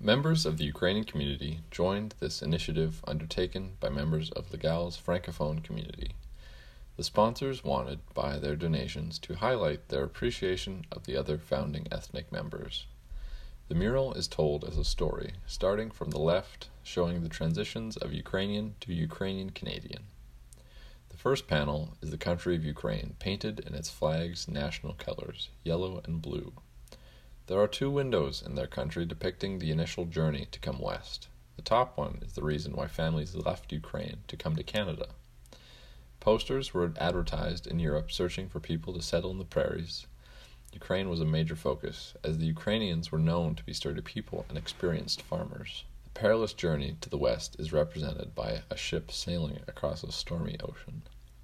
Members of the Ukrainian community joined this initiative undertaken by members of Legal's Francophone community. The sponsors wanted, by their donations, to highlight their appreciation of the other founding ethnic members. The mural is told as a story, starting from the left, showing the transitions of Ukrainian to Ukrainian Canadian. The first panel is the country of Ukraine, painted in its flag's national colors, yellow and blue. There are two windows in their country depicting the initial journey to come west. The top one is the reason why families left Ukraine to come to Canada. Posters were advertised in Europe searching for people to settle in the prairies. Ukraine was a major focus, as the Ukrainians were known to be sturdy people and experienced farmers. The perilous journey to the west is represented by a ship sailing across a stormy ocean.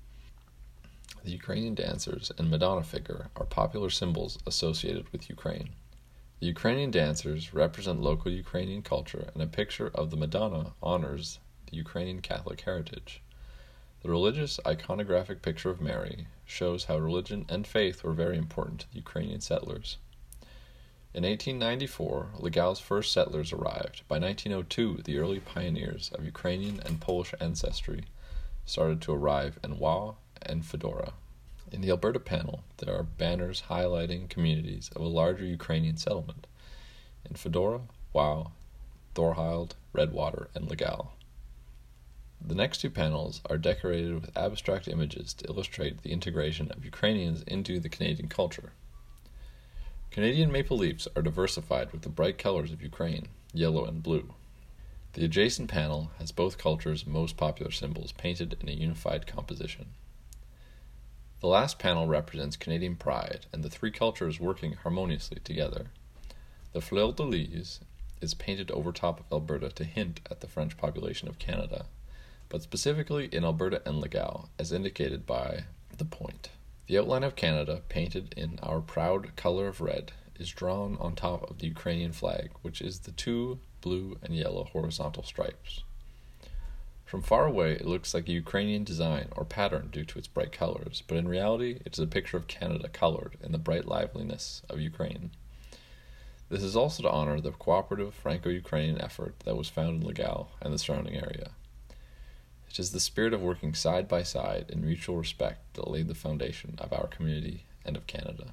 The Ukrainian dancers and Madonna figure are popular symbols associated with Ukraine. The Ukrainian dancers represent local Ukrainian culture, and a picture of the Madonna honors the Ukrainian Catholic heritage. The religious iconographic picture of Mary shows how religion and faith were very important to the Ukrainian settlers. In 1894, Legal's first settlers arrived. By 1902, the early pioneers of Ukrainian and Polish ancestry started to arrive in Wow and Fedora. In the Alberta panel, there are banners highlighting communities of a larger Ukrainian settlement in Fedora, Wow, Thorhild, Redwater, and Legal. The next two panels are decorated with abstract images to illustrate the integration of Ukrainians into the Canadian culture. Canadian maple leaves are diversified with the bright colors of Ukraine, yellow and blue. The adjacent panel has both cultures' most popular symbols painted in a unified composition. The last panel represents Canadian pride and the three cultures working harmoniously together. The fleur de lis is painted over top of Alberta to hint at the French population of Canada, but specifically in Alberta and Legal, as indicated by the point. The outline of Canada, painted in our proud color of red, is drawn on top of the Ukrainian flag, which is the two blue and yellow horizontal stripes. From far away, it looks like a Ukrainian design or pattern due to its bright colors, but in reality, it is a picture of Canada colored in the bright liveliness of Ukraine. This is also to honor the cooperative Franco-Ukrainian effort that was found in Legal and the surrounding area. It is the spirit of working side by side in mutual respect that laid the foundation of our community and of Canada.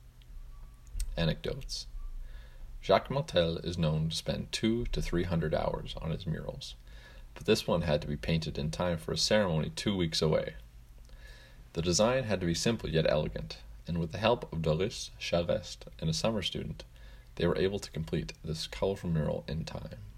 Anecdotes. Jacques Martel is known to spend 200 to 300 hours on his murals, but this one had to be painted in time for a ceremony 2 weeks away. The design had to be simple yet elegant, and with the help of Doris Charest and a summer student, they were able to complete this colorful mural in time.